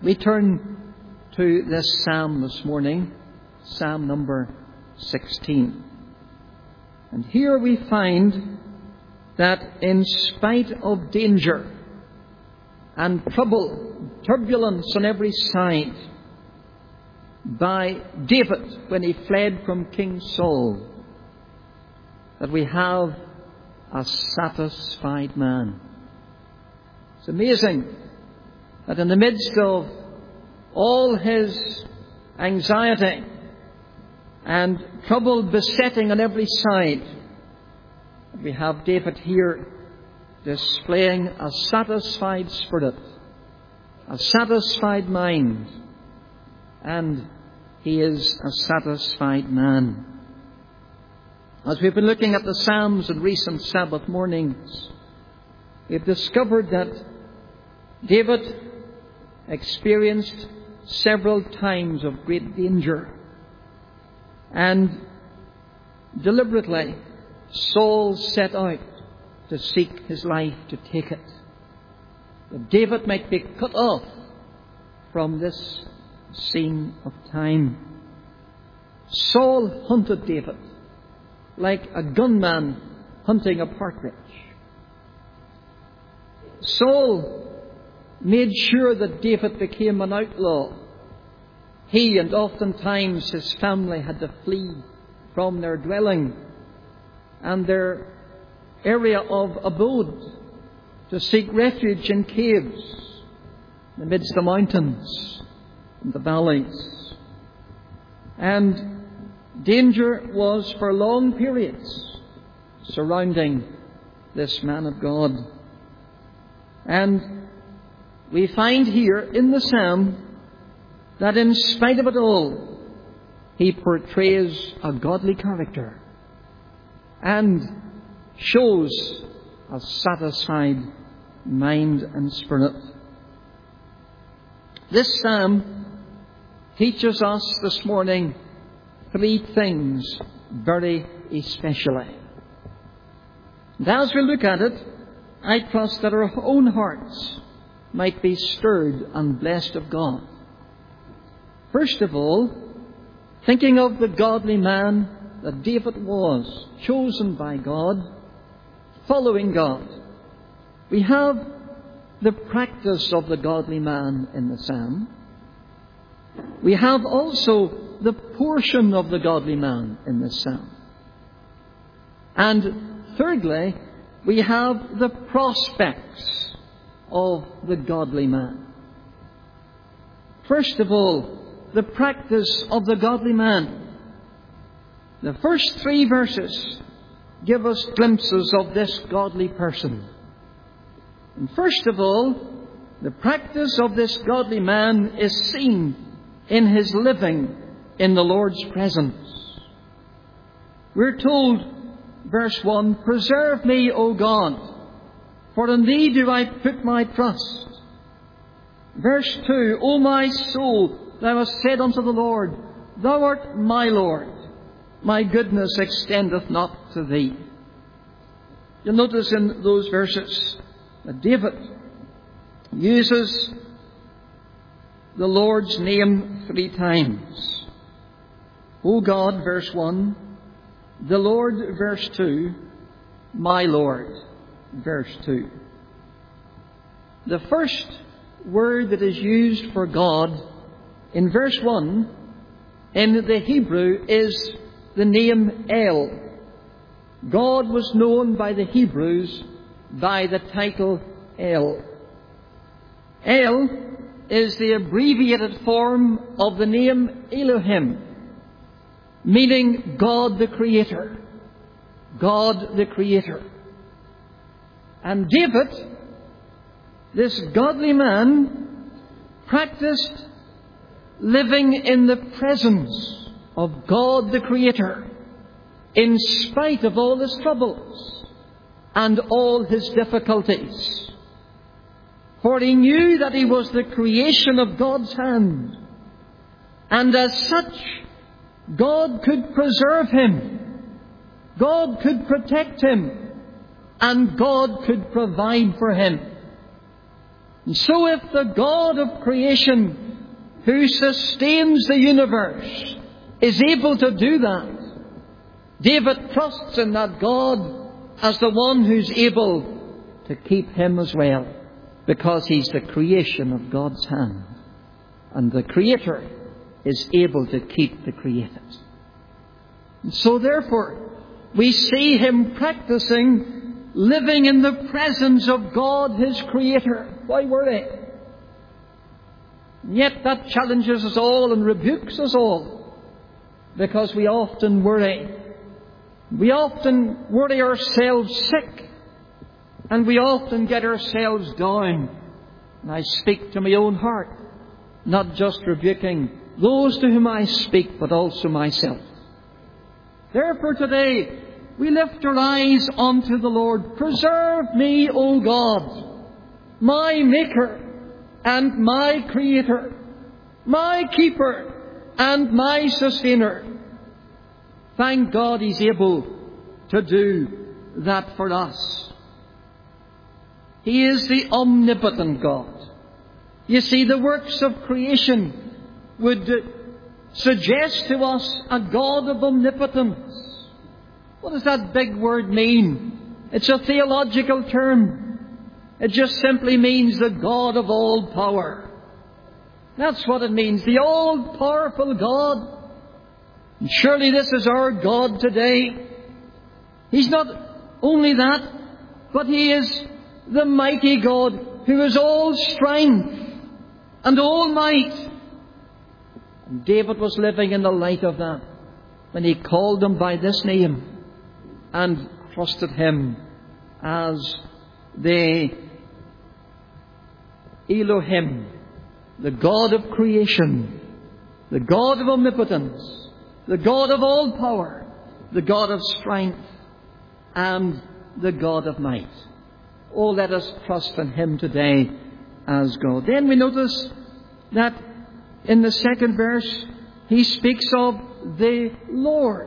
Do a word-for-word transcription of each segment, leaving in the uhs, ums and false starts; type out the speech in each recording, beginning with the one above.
We turn to this psalm this morning, Psalm number sixteen. And here we find that in spite of danger and trouble, turbulence on every side, by David when he fled from King Saul, that we have a satisfied man. It's amazing that in the midst of all his anxiety and trouble besetting on every side, we have David here displaying a satisfied spirit, a satisfied mind, and he is a satisfied man. As we've been looking at the Psalms in recent Sabbath mornings, we've discovered that David experienced several times of great danger, and deliberately Saul set out to seek his life, to take it, that David might be cut off from this scene of time. Saul hunted David like a gunman hunting a partridge. Saul made sure that David became an outlaw. He and oftentimes his family had to flee from their dwelling and their area of abode to seek refuge in caves in the midst of the mountains and the valleys. And danger was for long periods surrounding this man of God. And we find here in the psalm that in spite of it all, he portrays a godly character and shows a satisfied mind and spirit. This psalm teaches us this morning three things very especially. And as we look at it, I trust that our own hearts might be stirred and blessed of God. First of all, thinking of the godly man that David was, chosen by God, following God, we have the practice of the godly man in the psalm. We have also the portion of the godly man in this psalm. And thirdly, we have the prospects of the godly man. First of all, the practice of the godly man. The first three verses give us glimpses of this godly person. And first of all, the practice of this godly man is seen in his living in the Lord's presence. We're told, verse one, "Preserve me, O God, for in thee do I put my trust." Verse two, "O my soul, thou hast said unto the Lord, Thou art my Lord, my goodness extendeth not to thee." You'll notice in those verses that David uses the Lord's name three times. O God, verse one, the Lord, verse two, my Lord, verse two. The first word that is used for God in verse one in the Hebrew is the name El. God was known by the Hebrews by the title El. El is the abbreviated form of the name Elohim, meaning God the Creator. God the Creator. And David, this godly man, practiced living in the presence of God the Creator in spite of all his troubles and all his difficulties. For he knew that he was the creation of God's hand, and as such, God could preserve him, God could protect him, and God could provide for him. And so if the God of creation, who sustains the universe, is able to do that, David trusts in that God as the one who's able to keep him as well, because he's the creation of God's hand. And the Creator is able to keep the created. And so therefore, we see him practicing living in the presence of God, his Creator. Why worry? Yet that challenges us all and rebukes us all, because we often worry. We often worry ourselves sick, and we often get ourselves down. And I speak to my own heart, not just rebuking those to whom I speak, but also myself. Therefore today, we lift our eyes unto the Lord. Preserve me, O God, my Maker and my Creator, my Keeper and my Sustainer. Thank God he's able to do that for us. He is the omnipotent God. You see, the works of creation would suggest to us a God of omnipotence. What does that big word mean? It's a theological term. It just simply means the God of all power. That's what it means, the all-powerful God. And surely this is our God today. He's not only that, but he is the mighty God who is all strength and all might. And David was living in the light of that when he called him by this name and trusted him as the Elohim, the God of creation, the God of omnipotence, the God of all power, the God of strength, and the God of might. Oh, let us trust in him today as God. Then we notice that in the second verse, he speaks of the Lord.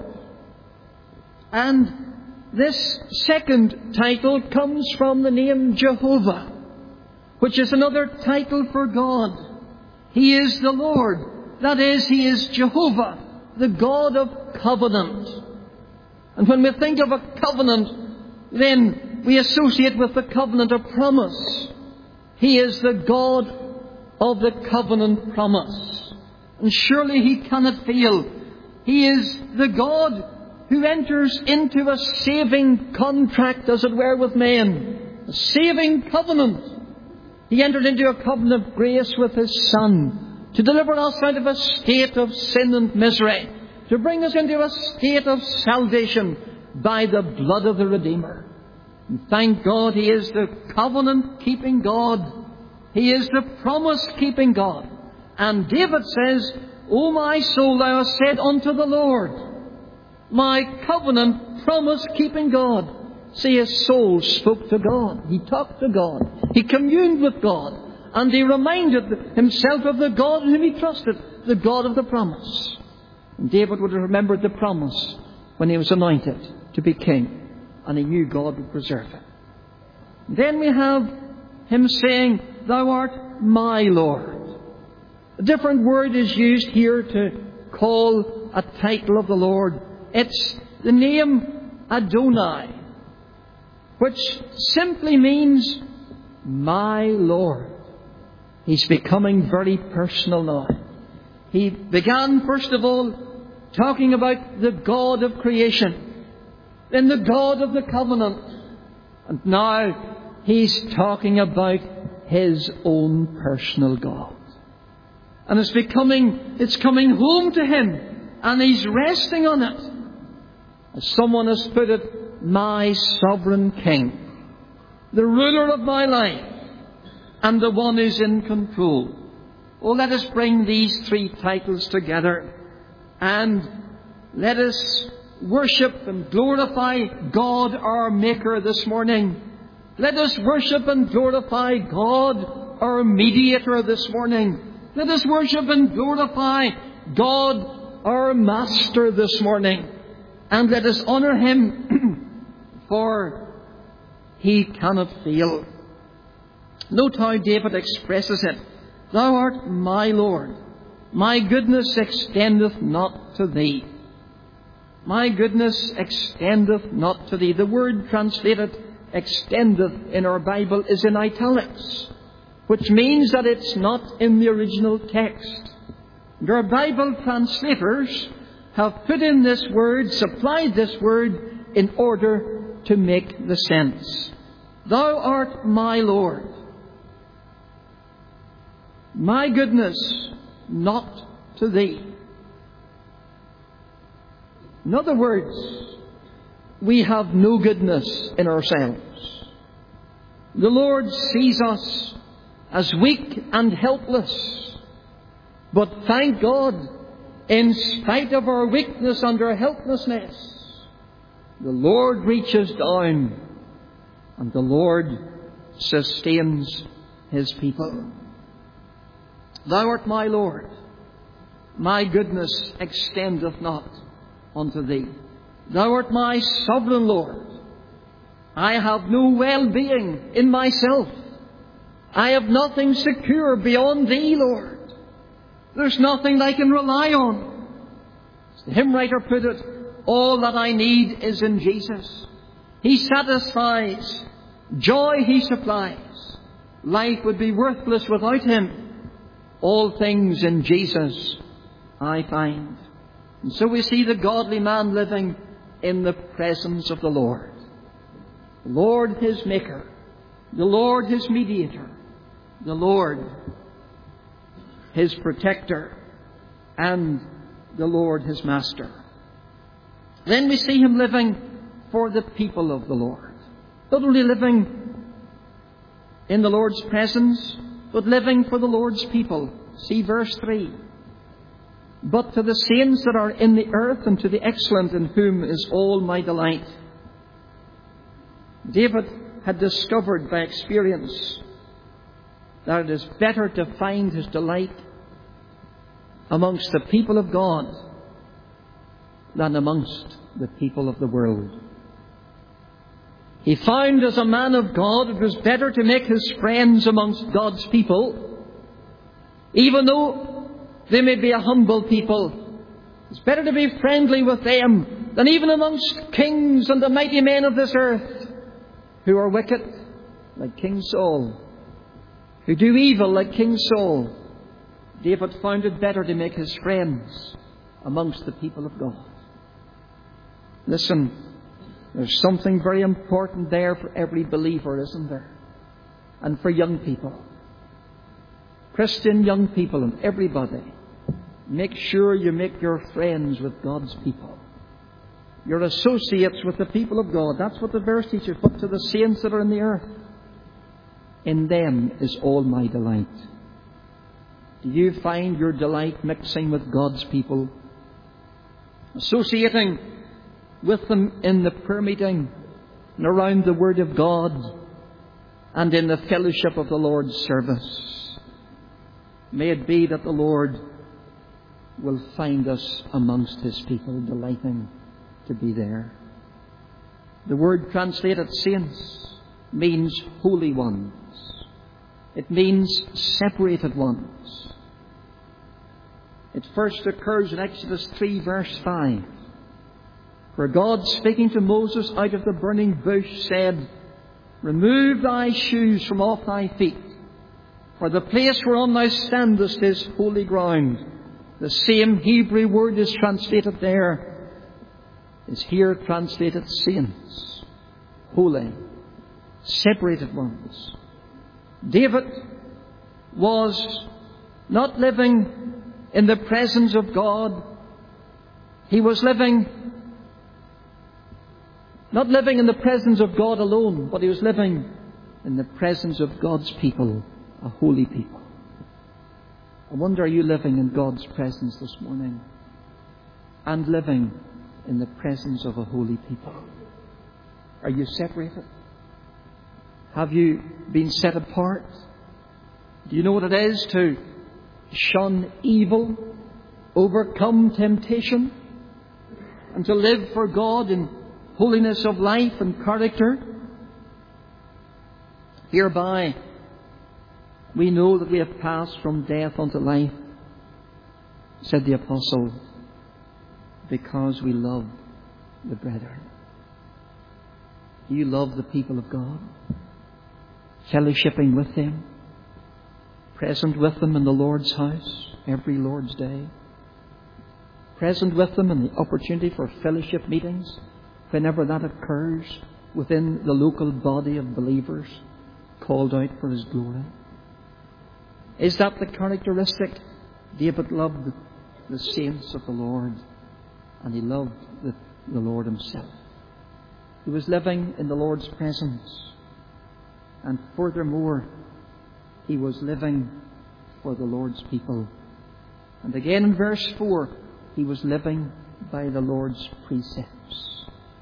And this second title comes from the name Jehovah, which is another title for God. He is the Lord. That is, he is Jehovah, the God of covenant. And when we think of a covenant, then we associate with the covenant a promise. He is the God of the covenant promise. And surely he cannot fail. He is the God who enters into a saving contract, as it were, with men. A saving covenant. He entered into a covenant of grace with his Son to deliver us out of a state of sin and misery, to bring us into a state of salvation by the blood of the Redeemer. And thank God he is the covenant-keeping God. He is the promise-keeping God. And David says, O my soul, thou hast said unto the Lord, my covenant promise-keeping God. See, his soul spoke to God. He talked to God. He communed with God. And he reminded himself of the God in whom he trusted, the God of the promise. And David would have remembered the promise when he was anointed to be king. And he knew God would preserve him. Then we have him saying, thou art my Lord. A different word is used here to call a title of the Lord. It's the name Adonai, which simply means my Lord. He's becoming very personal now. He began, first of all, talking about the God of creation, then the God of the covenant, and now he's talking about his own personal God. And it's becoming, it's coming home to him, and he's resting on it. As someone has put it, my sovereign King, the ruler of my life, and the one who's in control. Oh, let us bring these three titles together, and let us worship and glorify God our Maker this morning. Let us worship and glorify God our Mediator this morning. Let us worship and glorify God our Master this morning. And let us honour him, for he cannot fail. Note how David expresses it. Thou art my Lord. My goodness extendeth not to thee. My goodness extendeth not to thee. The word translated extendeth in our Bible is in italics, which means that it's not in the original text. And our Bible translators have put in this word, supplied this word, in order to make the sense. Thou art my Lord. My goodness, not to thee. In other words, we have no goodness in ourselves. The Lord sees us as weak and helpless. But thank God, in spite of our weakness and our helplessness, the Lord reaches down and the Lord sustains His people. Thou art my Lord. My goodness extendeth not unto thee. Thou art my sovereign Lord. I have no well-being in myself. I have nothing secure beyond thee, Lord. There's nothing I can rely on. As the hymn writer put it, all that I need is in Jesus. He satisfies. Joy He supplies. Life would be worthless without Him. All things in Jesus I find. And so we see the godly man living in the presence of the Lord. The Lord His Maker. The Lord His Mediator. The Lord His Protector. And the Lord His Master. Then we see him living for the people of the Lord. Not only living in the Lord's presence, but living for the Lord's people. See verse three. But to the saints that are in the earth, and to the excellent in whom is all my delight. David had discovered by experience that it is better to find his delight amongst the people of God than amongst the people of the world. He found as a man of God it was better to make his friends amongst God's people, even though they may be a humble people. It's better to be friendly with them than even amongst kings and the mighty men of this earth who are wicked, like King Saul, who do evil like King Saul. David found it better to make his friends amongst the people of God. Listen, there's something very important there for every believer, isn't there? And for young people. Christian young people and everybody. Make sure you make your friends with God's people. Your associates with the people of God. That's what the verse teaches. But to the saints that are in the earth, in them is all my delight. Do you find your delight mixing with God's people? Associating with them in the prayer meeting and around the Word of God and in the fellowship of the Lord's service. May it be that the Lord will find us amongst His people, delighting to be there. The word translated saints means holy ones. It means separated ones. It first occurs in Exodus three verse five. Where God, speaking to Moses out of the burning bush, said, Remove thy shoes from off thy feet, for the place whereon thou standest is holy ground. The same Hebrew word is translated there, is here translated saints, holy, separated ones. David was not living in the presence of God. He was living Not living in the presence of God alone, but he was living in the presence of God's people, a holy people. I wonder, are you living in God's presence this morning? And living in the presence of a holy people? Are you separated? Have you been set apart? Do you know what it is to shun evil, overcome temptation, and to live for God in holiness of life and character? Hereby we know that we have passed from death unto life, said the apostle, because we love the brethren. Do you love the people of God? Fellowshipping with them? Present with them in the Lord's house every Lord's day? Present with them in the opportunity for fellowship meetings whenever that occurs within the local body of believers called out for His glory? Is that the characteristic? David loved the saints of the Lord, and he loved the, the Lord Himself. He was living in the Lord's presence, and furthermore, he was living for the Lord's people. And again in verse four, he was living by the Lord's precepts.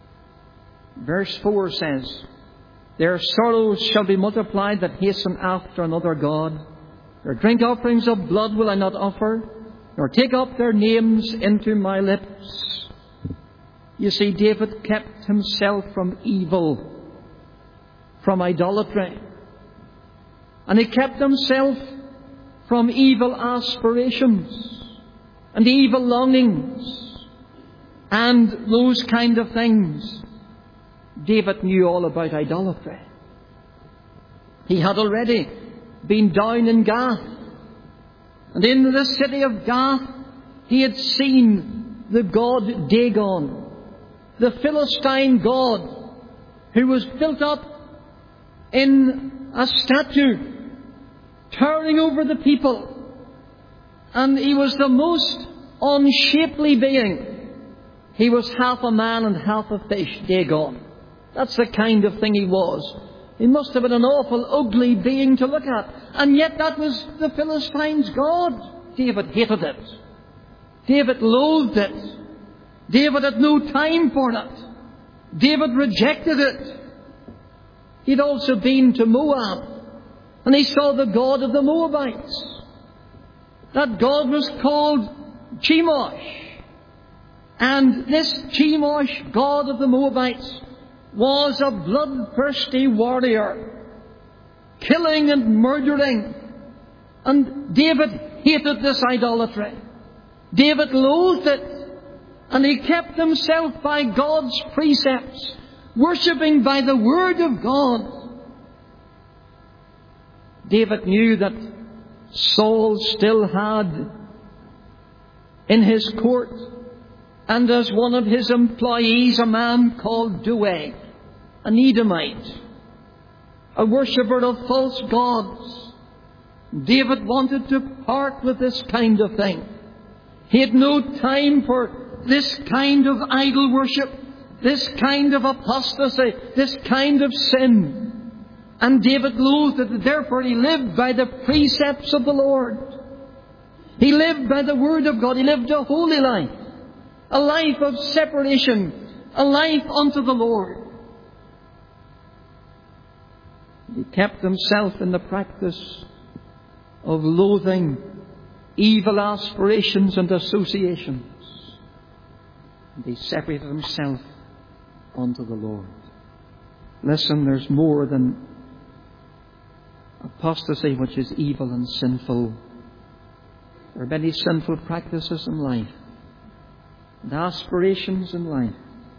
Verse four says, their sorrows shall be multiplied that hasten after another God. Their drink offerings of blood will I not offer, nor take up their names into my lips. You see, David kept himself from evil, from idolatry. And he kept himself from evil aspirations and evil longings and those kind of things. David knew all about idolatry. He had already been down in Gath. And in the city of Gath, he had seen the god Dagon, the Philistine god, who was built up in a statue, towering over the people. And he was the most unshapely being. He was half a man and half a fish, Dagon. That's the kind of thing he was. He must have been an awful, ugly being to look at. And yet that was the Philistines' god. David hated it. David loathed it. David had no time for it. David rejected it. He'd also been to Moab, and he saw the god of the Moabites. That god was called Chemosh. And this Chemosh, god of the Moabites, was a bloodthirsty warrior, killing and murdering. And David hated this idolatry. David loathed it. And he kept himself by God's precepts, worshipping by the Word of God. David knew that Saul still had in his court, and as one of his employees, a man called Doeg, an Edomite, a worshipper of false gods. David wanted to part with this kind of thing. He had no time for this kind of idol worship, this kind of apostasy, this kind of sin. And David loathed it. Therefore he lived by the precepts of the Lord. He lived by the Word of God. He lived a holy life, a life of separation, a life unto the Lord. He kept himself in the practice of loathing evil aspirations and associations. And he separated himself unto the Lord. Listen, there's more than apostasy, which is evil and sinful. There are many sinful practices in life and aspirations in life.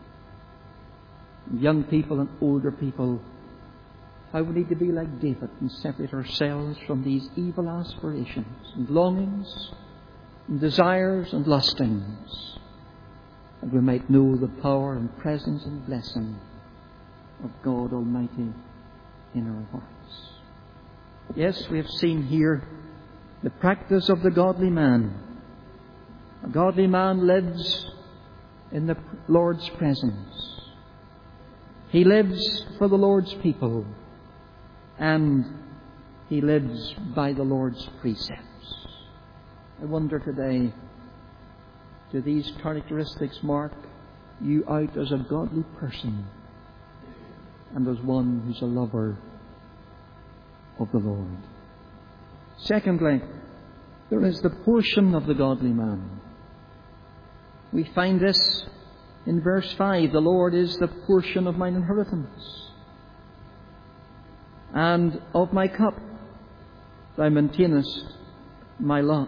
Young people and older people, how we need to be like David and separate ourselves from these evil aspirations and longings and desires and lustings, that we might know the power and presence and blessing of God Almighty in our hearts. Yes, we have seen here the practice of the godly man. A godly man lives in the Lord's presence. He lives for the Lord's people. And he lives by the Lord's precepts. I wonder today, do these characteristics mark you out as a godly person and as one who's a lover of the Lord? Secondly, there is the portion of the godly man. We find this in verse five. The Lord is the portion of mine inheritance and of my cup. thou maintainest my lot.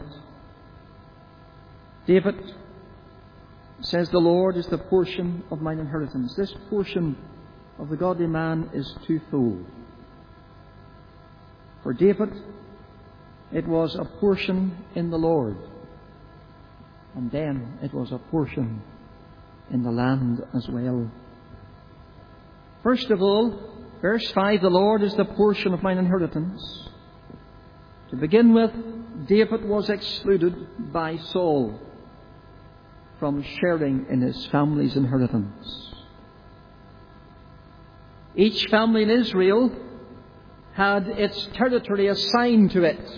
David says, the Lord is the portion of mine inheritance. This portion of the godly man is twofold. For David, it was a portion in the Lord, and then it was a portion in the land as well. First of all, verse five, the Lord is the portion of mine inheritance. To begin with, David was excluded by Saul from sharing in his family's inheritance. Each family in Israel had its territory assigned to it.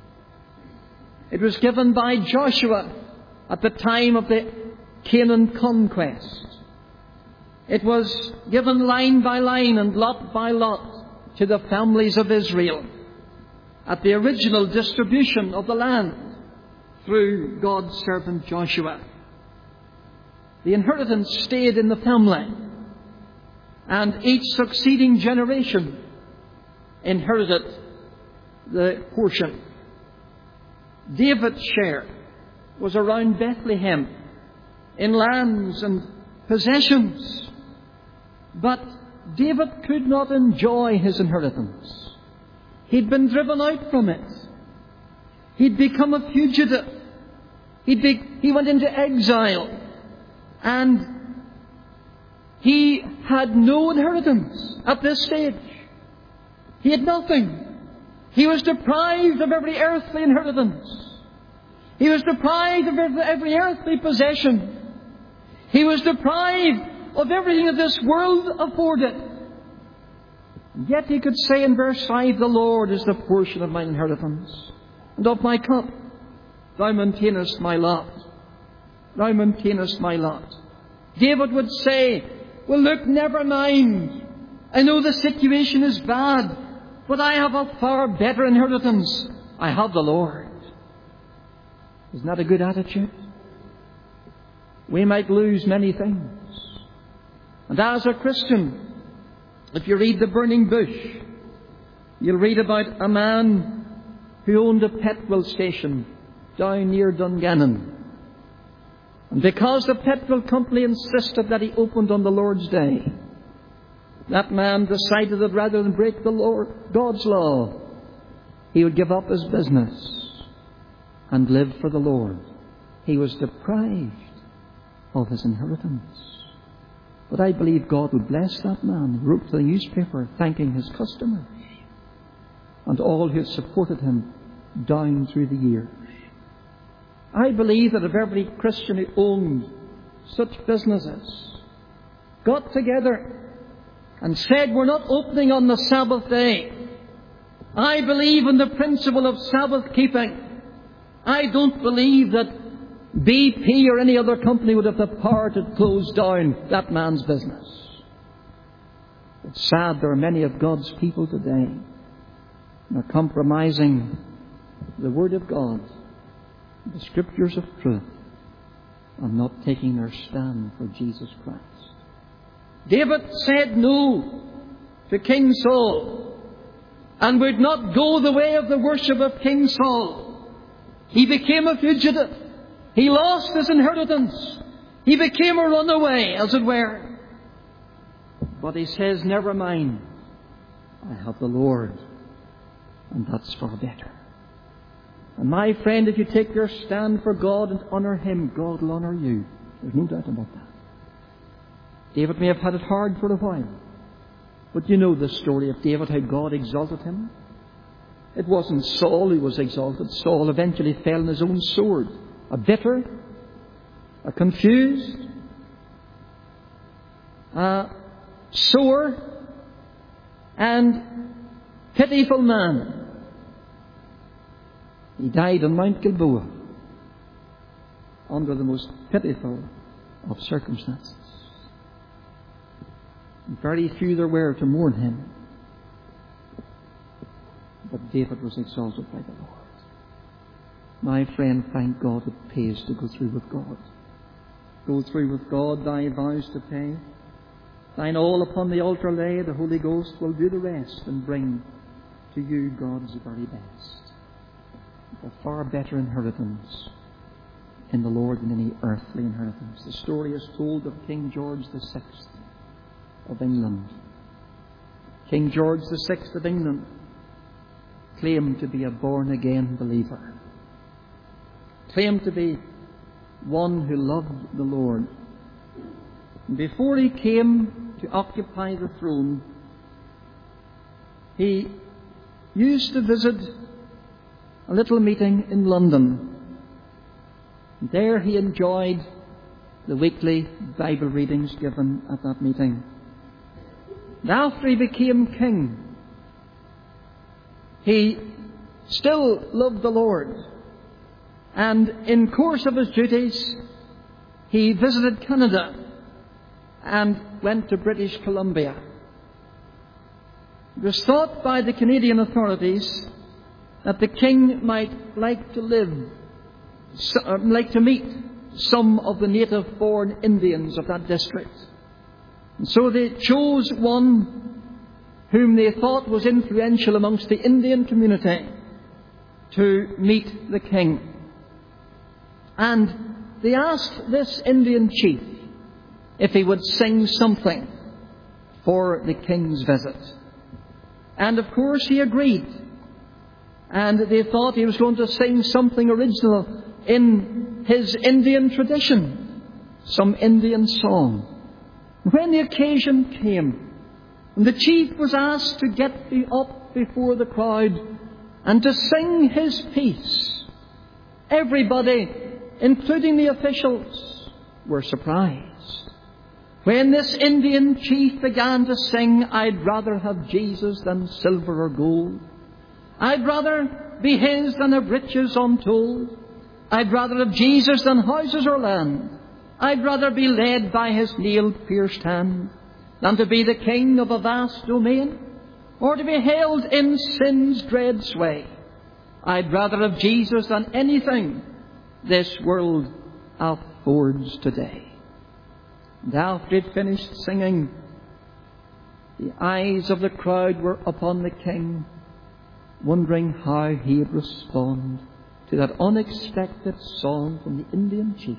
It was given by Joshua at the time of the Canaan conquest. It was given line by line and lot by lot to the families of Israel at the original distribution of the land through God's servant Joshua. The inheritance stayed in the family, and each succeeding generation inherited the portion. David's share was around Bethlehem in lands and possessions. But David could not enjoy his inheritance. He'd been driven out from it. He'd become a fugitive. He'd be, he went into exile. And he had no inheritance at this stage. He had nothing. He was deprived of every earthly inheritance. He was deprived of every earthly possession. He was deprived of everything that this world afforded. And yet he could say in verse five, the Lord is the portion of mine inheritance, and of my cup thou maintainest my lot. Thou maintainest my lot. David would say, well, look, never mind. I know the situation is bad, but I have a far better inheritance. I have the Lord. Isn't that a good attitude? We might lose many things. And as a Christian, if you read The Burning Bush, you'll read about a man who owned a petrol station down near Dungannon. And because the petrol company insisted that he opened on the Lord's Day, that man decided that rather than break the Lord, God's law, he would give up his business and live for the Lord. He was deprived of his inheritance. But I believe God would bless that man. He wrote to the newspaper thanking his customers and all who had supported him down through the years. I believe that if every Christian who owned such businesses got together and said, we're not opening on the Sabbath day. I believe in the principle of Sabbath keeping. I don't believe that B P or any other company would have the power to close down that man's business. It's sad there are many of God's people today who are compromising the Word of God, the Scriptures of truth, and not taking their stand for Jesus Christ. David said no to King Saul and would not go the way of the worship of King Saul. He became a fugitive. He lost his inheritance. He became a runaway, as it were. But he says, never mind. I have the Lord, and that's far better. And my friend, if you take your stand for God and honour Him, God will honour you. There's no doubt about that. David may have had it hard for a while. But you know the story of David, how God exalted him. It wasn't Saul who was exalted. Saul eventually fell on his own sword. A bitter, a confused, a sore, and pitiful man. He died on Mount Gilboa under the most pitiful of circumstances. And very few there were to mourn him. But David was exalted by the Lord. My friend, thank God it pays to go through with God. Go through with God, thy vows to pay. Thine all upon the altar lay, the Holy Ghost will do the rest and bring to you God's very best. a far better inheritance in the Lord than any earthly inheritance. The story is told of King George the Sixth of England. King George the Sixth of England claimed to be a born-again believer, claimed to be one who loved the Lord. And before he came to occupy the throne, he used to visit a little meeting in London. There he enjoyed the weekly Bible readings given at that meeting. And after he became king, he still loved the Lord. And in course of his duties, he visited Canada and went to British Columbia. It was thought by the Canadian authorities that the king might like to live, like to meet some of the native-born Indians of that district. And so they chose one whom they thought was influential amongst the Indian community to meet the king. And they asked this Indian chief if he would sing something for the king's visit. And of course he agreed. And they thought he was going to sing something original in his Indian tradition, some Indian song. When the occasion came, and the chief was asked to get up before the crowd and to sing his piece, everybody, including the officials, were surprised. When this Indian chief began to sing, "I'd rather have Jesus than silver or gold. I'd rather be his than have riches untold. I'd rather have Jesus than houses or land. I'd rather be led by his nail-pierced hand than to be the king of a vast domain, or to be held in sin's dread sway. I'd rather have Jesus than anything this world affords today." And after he'd finished singing, the eyes of the crowd were upon the king, wondering how he would respond to that unexpected song from the Indian chief.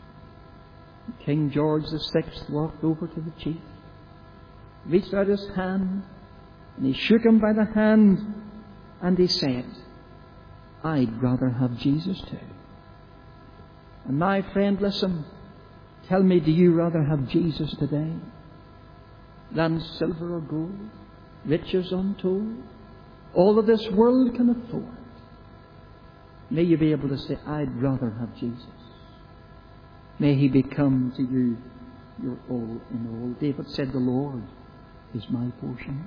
And King George the Sixth walked over to the chief, reached out his hand, and he shook him by the hand, and he said, "I'd rather have Jesus too." And my friend, listen, tell me, do you rather have Jesus today than silver or gold, riches untold, all that this world can afford? May you be able to say, "I'd rather have Jesus." May he become to you your all in all. David said, "The Lord is my portion."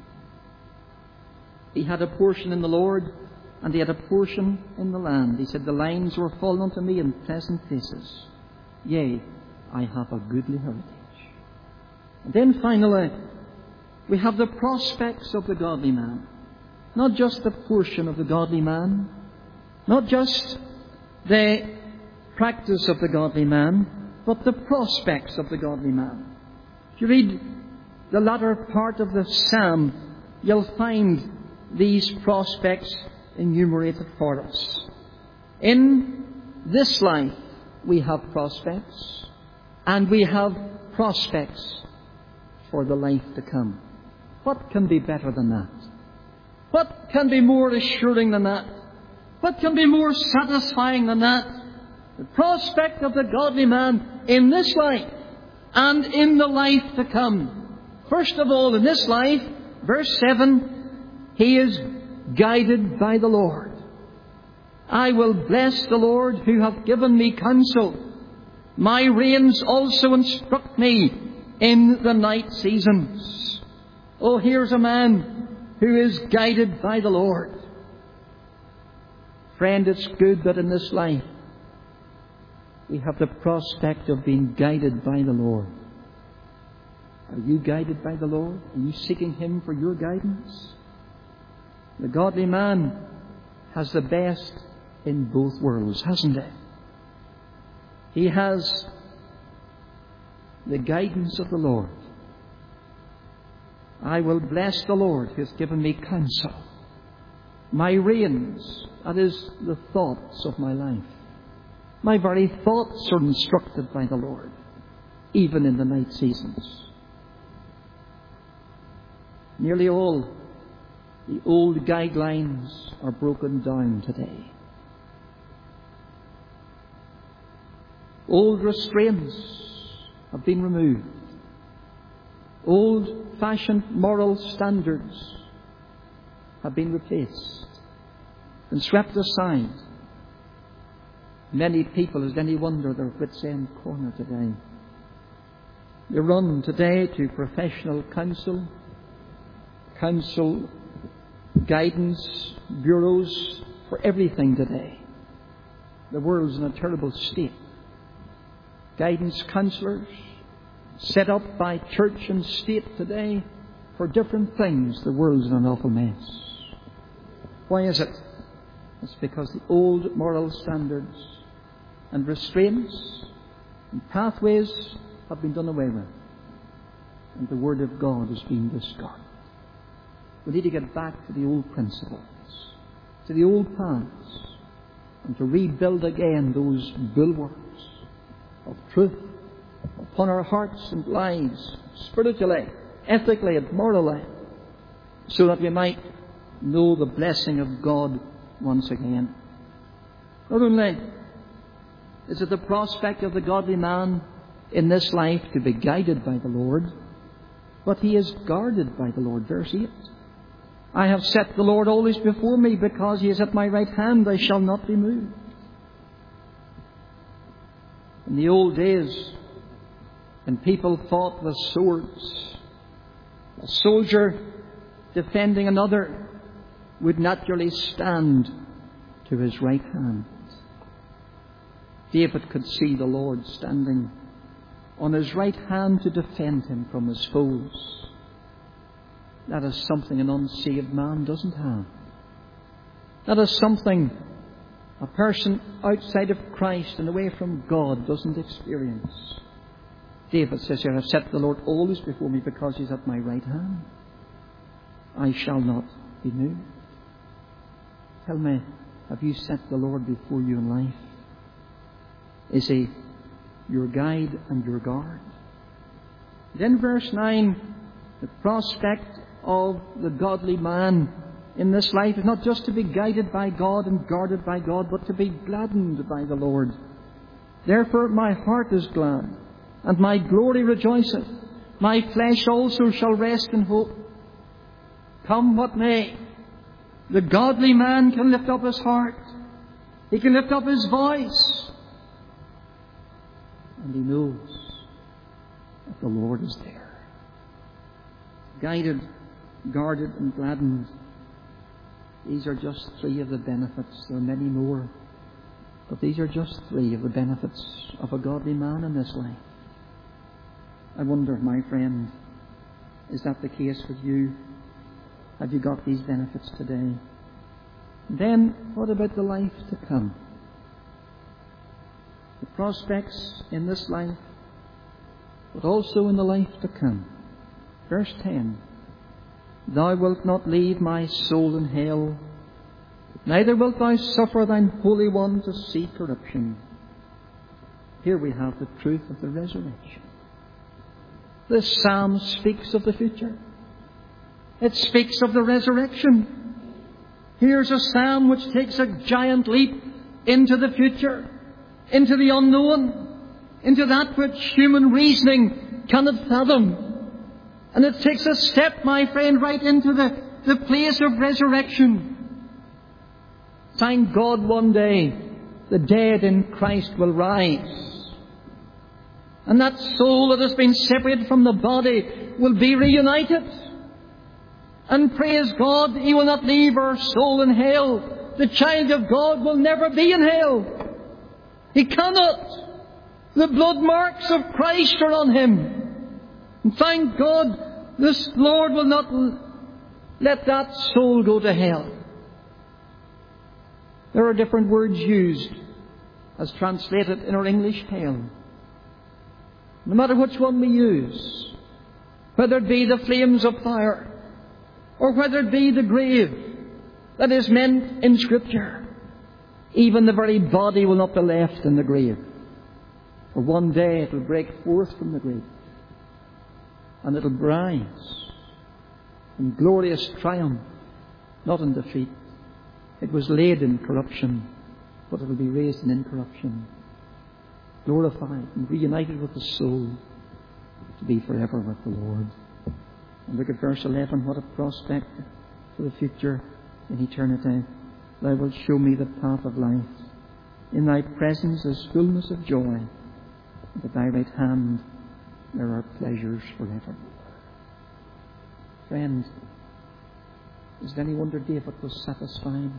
He had a portion in the Lord, and he had a portion in the land. He said, "The lines were fallen unto me in pleasant places. Yea, I have a goodly heritage." And then finally, we have the prospects of the godly man. Not just the portion of the godly man, not just the practice of the godly man, but the prospects of the godly man. If you read the latter part of the psalm, you'll find these prospects enumerated for us. In this life, we have prospects, and we have prospects for the life to come. What can be better than that? What can be more assuring than that? What can be more satisfying than that? The prospect of the godly man in this life and in the life to come. First of all, in this life, verse seven, he is guided by the Lord. "I will bless the Lord who hath given me counsel. My reins also instruct me in the night seasons." Oh, here's a man who is guided by the Lord. Friend, it's good that in this life we have the prospect of being guided by the Lord. Are you guided by the Lord? Are you seeking him for your guidance? The godly man has the best in both worlds, hasn't he? He has the guidance of the Lord. "I will bless the Lord who has given me counsel. My reins, that is the thoughts of my life. My very thoughts are instructed by the Lord, even in the night seasons. Nearly all the old guidelines are broken down today. Old restraints have been removed. Old-fashioned moral standards have been replaced and swept aside. Many people, is any wonder, they're at wit's end corner today. They run today to professional counsel, counsel, guidance, bureaus for everything today. The world's in a terrible state. Guidance counsellors set up by church and state today for different things. The world's in an awful mess. Why is it? It's because the old moral standards and restraints and pathways have been done away with, and the Word of God has been discarded. We need to get back to the old principles, to the old paths, and to rebuild again those bulwarks of truth upon our hearts and lives, spiritually, ethically, and morally, so that we might know the blessing of God once again. Not only is it the prospect of the godly man in this life to be guided by the Lord, but he is guarded by the Lord. Verse eight. I have set the Lord always before me, because he is at my right hand, I shall not be moved. In the old days, when people fought with swords, a soldier defending another would naturally stand to his right hand. David could see the Lord standing on his right hand to defend him from his foes. That is something an unsaved man doesn't have. That is something a person outside of Christ and away from God doesn't experience. David says here, I have set the Lord always before me, because he's at my right hand. I shall not be moved. Tell me, have you set the Lord before you in life? Is he your guide and your guard? Then verse nine, the prospect of the godly man in this life is not just to be guided by God and guarded by God, but to be gladdened by the Lord. Therefore my heart is glad, and my glory rejoiceth. My flesh also shall rest in hope. Come what may, the godly man can lift up his heart. He can lift up his voice. And he knows that the Lord is there. Guided, guarded, and gladdened. These are just three of the benefits. There are many more. But these are just three of the benefits of a godly man in this life. I wonder, my friend, is that the case with you? Have you got these benefits today? Then, what about the life to come? The prospects in this life, but also in the life to come. Verse ten. Thou wilt not leave my soul in hell, neither wilt thou suffer thine Holy One to see corruption. Here we have the truth of the resurrection. This psalm speaks of the future. It speaks of the resurrection. Here's a psalm which takes a giant leap into the future, into the unknown, into that which human reasoning cannot fathom. And it takes a step, my friend, right into the, the place of resurrection. Thank God, one day the dead in Christ will rise. And that soul that has been separated from the body will be reunited. And praise God, He will not leave our soul in hell. The child of God will never be in hell. He cannot. The blood marks of Christ are on him. And thank God, this Lord will not let that soul go to hell. There are different words used as translated in our English hell. No matter which one we use, whether it be the flames of fire, or whether it be the grave, that is meant in Scripture. Even the very body will not be left in the grave. For one day it will break forth from the grave. And it will rise in glorious triumph, not in defeat. It was laid in corruption, but it will be raised in incorruption, glorified and reunited with the soul to be forever with the Lord. And look at verse eleven, what a prospect for the future in eternity. Thou wilt show me the path of life. In thy presence is fullness of joy, and at thy right hand there are pleasures forever. Friend, is it any wonder David was satisfied?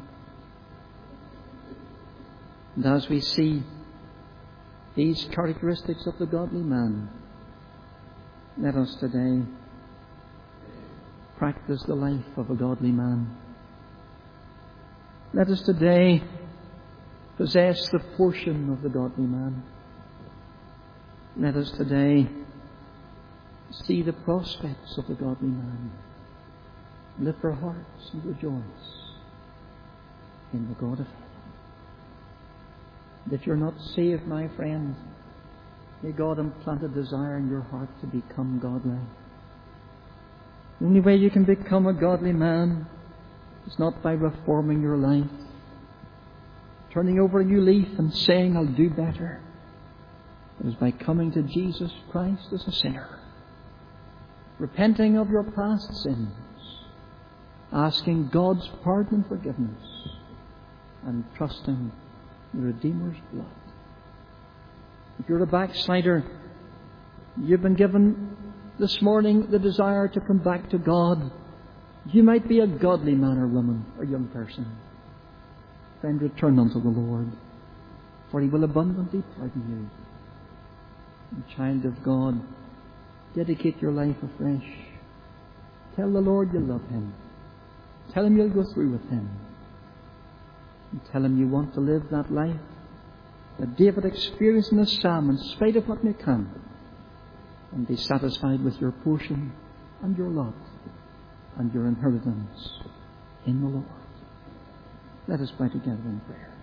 And as we see these characteristics of the godly man, let us today practice the life of a godly man. Let us today possess the portion of the godly man. Let us today see the prospects of the godly man. Lift our hearts and rejoice in the God of heaven. And if you're not saved, my friend, may God implant a desire in your heart to become godly. The only way you can become a godly man is not by reforming your life, turning over a new leaf and saying, I'll do better. It is by coming to Jesus Christ as a sinner, repenting of your past sins, asking God's pardon and forgiveness, and trusting the Redeemer's blood. If you're a backslider, you've been given this morning the desire to come back to God. You might be a godly man or woman or young person. Friend, return unto the Lord, for He will abundantly pardon you. And child of God, dedicate your life afresh. Tell the Lord you love Him. Tell Him you'll go through with Him. And tell Him you want to live that life that David experienced in the Psalm in spite of what may come, and be satisfied with your portion and your lot and your inheritance in the Lord. Let us pray together in prayer.